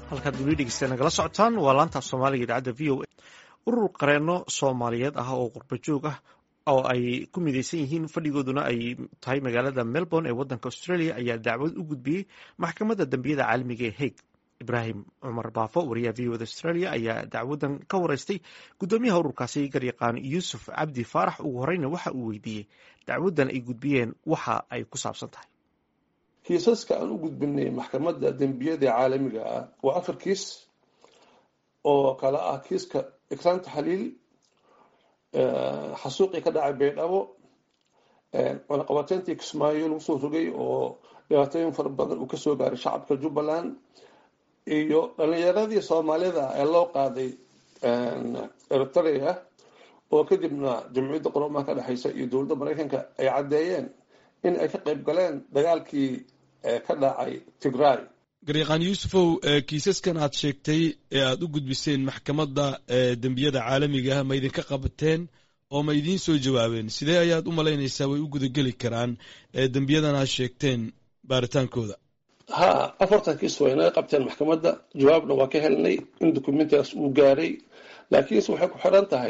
halkaad weli dhegeysta nagala socotaan waa laanta soomaaliga idaacadda v o a urur qareeno soomaaliyeed ah oo qurbajoog ah oo ay ku midaysan yihiin fadhigooduna ay tahay magaalada melbourne ee wadanka australia ayaa dacwad u gudbiyey maxkamadda dembiyada caalamiga ee hague. ibraahim cumar baafo wariyaha v o da australia ayaa dacwadan ka wareystay guddoomiyaha ururkaasi garyaqaan yuusuf cabdi faarax. ugu horeyna waxa uu weydiiyey dacwadan ay gudbiyeen waxa ay ku saabsan tahay. kiisaska aan u gudbinay maxkamadda dembiyada caalamiga ah waa 4 kiis oo kala ah kiiska ikraan taxliil, xasuuqii ka dhacay baydhabo, cunaqabateyntii kismaayo lagu soo rogay oo dhibaatooyin fara badan uu kasoo gaaray shacabka jubbaland, iyo dhalinyaradii soomaalida ee loo qaaday eritrea oo kadibna jamciyadda qoroomaha ka dhexeysa iyo dowladda maraykanka ay caddeeyeen in ay ka qayb galeen dagaalkii ka dhacay Tigray. garyaqaan yuusufow, kiisaskan aad sheegtay ee aad u gudbiseen maxkamadda dembiyada caalamiga ah ma idinka qabateen oo ma idiin soo jawaabeen? sidee ayaad u malaynaysaa way u gudageli karaan dembiyadan aad sheegteen baaritaankooda? 40 kiis way naga qabteen maxkamadda, jawaabna waa ka helnay in dokumentigaas uu gaaray, laakiinse waxay ku xiran tahay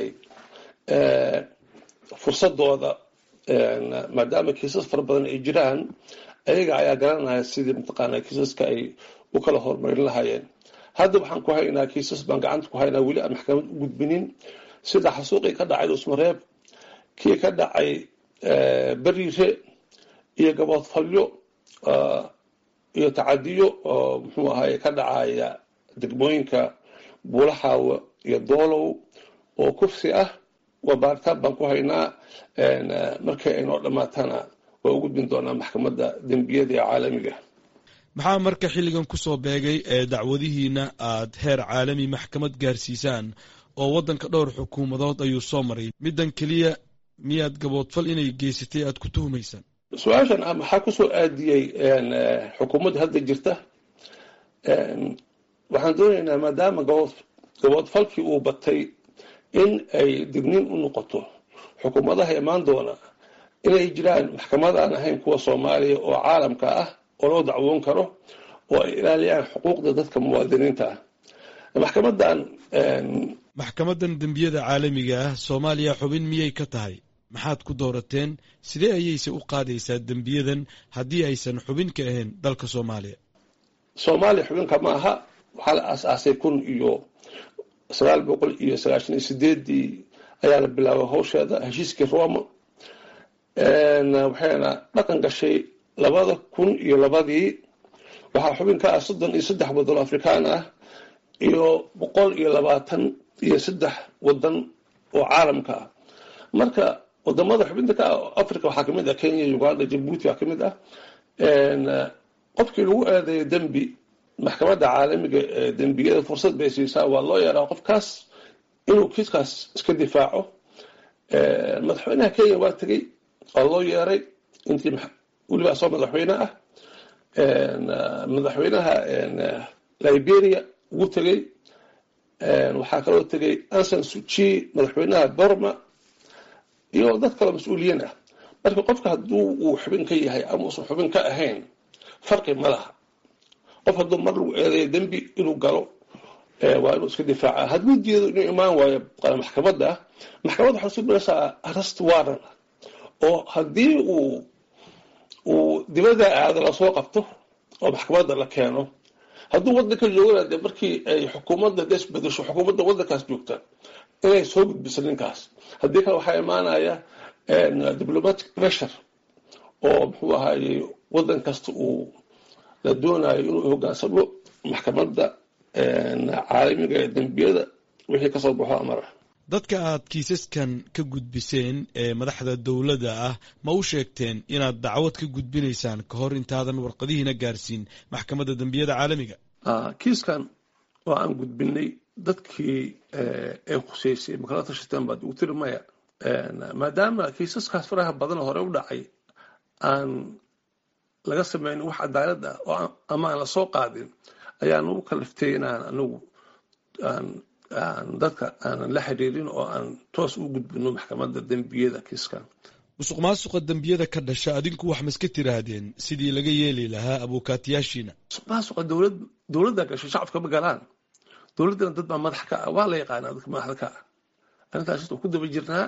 fursadooda maadaama kiisas fara badan ay jiraan. ayaga ayaa garanaya sidii mataqaanaa kiisaska ay u kala horumarin lahaayeen. hadda waxaan ku haynaa kiisas baan gacanta ku haynaa weli aan maxkamad u gudbinin, sida xasuuqii ka dhacay Usmareeb, kii ka dhacay Bariire, iyo gaboodfalyo iyo tacadiyo oo muxuu ahaay ka dhacaya degmooyinka Buulaxaawo iyo Doolow oo kufsi ah. waa baaritaan baan ku haynaa, markay ay noo dhammaatana waa u gudbin doonaa maxkamadda dembiyada caalamiga. maxaa marka xilligan kusoo beegay dacwadihiina aad heer caalami maxkamad gaarsiisaan oo waddanka dhowr xukuumadood ayuu soo maray, middan keliya miyaad gaboodfal inay geysatay aad ku tuhumaysaan? su-aashan ah maxaa kusoo aadiyey xukuumadda hadda jirta, waxaan doonaynaa maadaama gaboodfalkii uu batay in ay digniin u noqoto xukuumadaha imaan doona inay jiraan maxkamadaan ahayn kuwa Soomaaliya oo caalamka ah oo loo dacwoon karo oo ay ilaaliyaan xuquuqda dadka muwaadiniinta ah. maxkamaddan dembiyada caalamiga ah Soomaaliya xubin miyay ka tahay? maxaad ku doorateen? sidee ayayse u qaadaysaa dembiyadan haddii aysan xubin ka ahayn dalka Soomaaliya? Soomaaliya xubinka ma aha. waxaa la aasaasay 1998 ayaa la bilaabay hawsheeda, heshiiskii Roma, waxayna dhaqan gashay 2002. waxaa xubin ka ah 33 waddan Afrikaan ah iyo 123 waddan oo caalamka ah. marka wadamada xubinta ka ah Afrika waxaa kamid ah Kenya, Uganda, Djibouti waxaa kamid ah. qofkii lagu eedeeyo dembi, maxkamadda caalamiga ee dembiyada fursad bay siisaa, waa loo yeeraa qofkaas inuu kiiskaas iska difaaco. madaxweynaha Kenya waa tegey oo loo yeeray intii weliba soo madaxweyne ah. madaxweynaha Liberia wuu tegey. waxaa kaloo tegey Aung San Suu Kyi, madaxweynaha Burma, iyo dad kale mas-uuliyiin ah. marka qofka hadduu uu xubin ka yahay ama uusan xubin ka ahayn farqi ma laha. qof hadduu mar lagu eedeeyo dembi inuu galo waa inuu iska difaaca. hadduu diido inuu imaan waayo maxkamadda waxay soo bilaysaa arrest warrant oo haddii uu dibadda aado lasoo qabto oo maxkamadda la keeno. hadduu waddanka joogana dee markii ay xukuumadda isbedesho xukuumadda waddankaas joogta inay soo gudbiso ninkaas. haddii kale waxaa imaanaya diplomatic pressure oo muxuu ahaayey waddan kasta uu la doonayo inuu hoggaansamo maxkamadda caalamiga ee dembiyada wixii kasoo baxo amar ah. dadka aad kiisaskan ka gudbiseen ee madaxda dowladda ah ma u sheegteen inaad dacwad ka gudbinaysaan ka hor intaadan warqadihiina gaarsiin maxkamadda dembiyada caalamiga? kiiskan oo aan gudbinay dadkii ay khuseysay makala tashateen baad ugu tiri maya. maadaama kiisaskaas faraha badan hore u dhacay aan laga sameyn wax cadaalad ah oo ama aan la soo qaadin, ayaan ugu kaliftay inaan anigu dadka aanan la xiriirin oo aan toos u gudbino maxkamadda dembiyada kiiskan. musuq maasuqa dembiyada ka dhasha adinku wax ma iska tiraahdeen sidii laga yeeli lahaa abuukaatiyaashiina? musuq maasuqa dowlad dowladda gasho shacabka ma galaan dowladdana dad baa madax ka ah waa la yaqaanaa dadka madaxda ka ah arrintaas ku daba jirnaa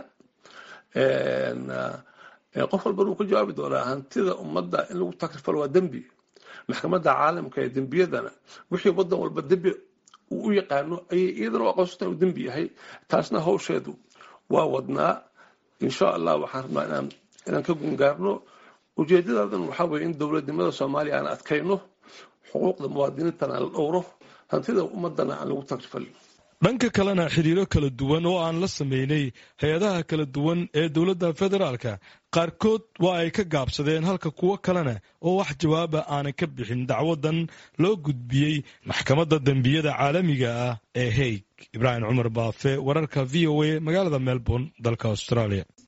qof walbana uu ka jawaabi doonaa hantida ummadda in lagu takrifalo waa dembi maxkamadda caalamka ee dembiyadana wixii waddan walba dembi uu u yaqaano ayay iyadana u aqoonsata uu dembi yahay taasna hawsheedu waa wadnaa insha allah waxaan rabnaa inaan ka gungaarno ujeedadaadan waxaa weeye in dowladnimada soomaaliya aan adkayno xuquuqda muwaadiniintana aan la dhowro hantida ummadana aan lagu takrifalin dhanka kalena xiriiro kala duwan oo aan la sameynay hay-adaha kala duwan ee dowladda federaalka qaarkood waa ay ka gaabsadeen halka kuwo kalena oo wax jawaaba aanay ka bixin dacwadan loo gudbiyey maxkamadda dembiyada caalamiga ah ee Hague. Ibraahim Cumar Baafe, wararka VOA, magaalada Melbourne, dalka Australia.